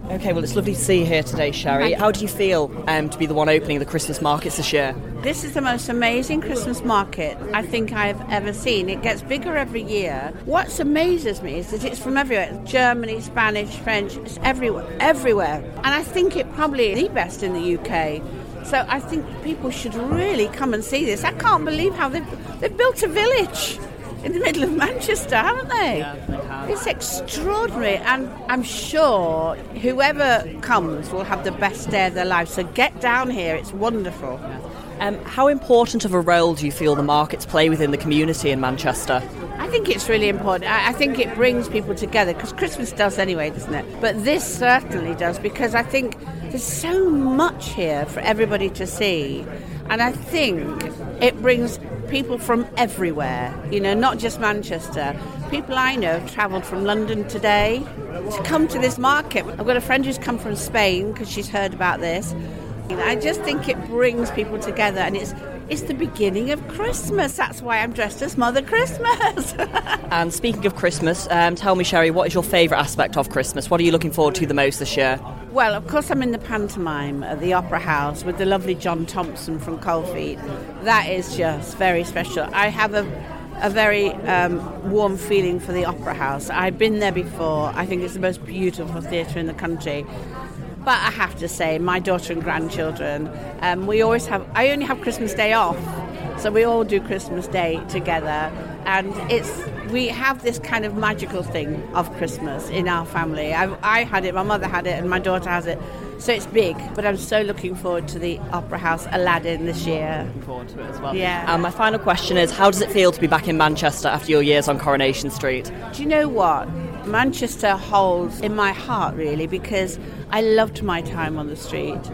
Okay, well, it's lovely to see you here today, Sherry. How do you feel to be the one opening the Christmas markets this year? This is the most amazing Christmas market I think I've ever seen. It gets bigger every year. What amazes me is that it's from everywhere. Germany, Spanish, French, it's everywhere. And I think it probably is the best in the UK. So I think people should really come and see this. I can't believe how they've built a village in the middle of Manchester, haven't they? Yeah, they have. It's extraordinary, and I'm sure whoever comes will have the best day of their life. So get down here, it's wonderful. How important of a role do you feel the markets play within the community in Manchester? I think it's really important. I think it brings people together, because Christmas does anyway, doesn't it? But this certainly does, because I think there's so much here for everybody to see. And I think it brings people from everywhere, not just Manchester. People I know have travelled from London today to come to this market. I've got a friend who's come from Spain because she's heard about this. I just think it brings people together, and it's the beginning of Christmas. That's why I'm dressed as Mother Christmas. And speaking of Christmas, tell me, Sherry, what is your favourite aspect of Christmas? What are you looking forward to the most this year? Well, of course, I'm in the pantomime at the Opera House with the lovely John Thompson from Coldfeet. That is just very special. I have a very warm feeling for the Opera House. I've been there before. I think it's the most beautiful theatre in the country. But I have to say, my daughter and grandchildren, I only have Christmas Day off, so we all do Christmas Day together, and we have this kind of magical thing of Christmas in our family. I had it, my mother had it, and my daughter has it, so it's big. But I'm so looking forward to the Opera House Aladdin this year. Looking forward to it as well. Yeah. My final question is, how does it feel to be back in Manchester after your years on Coronation Street? Do you know what? Manchester holds in my heart, really, because I loved my time on the street.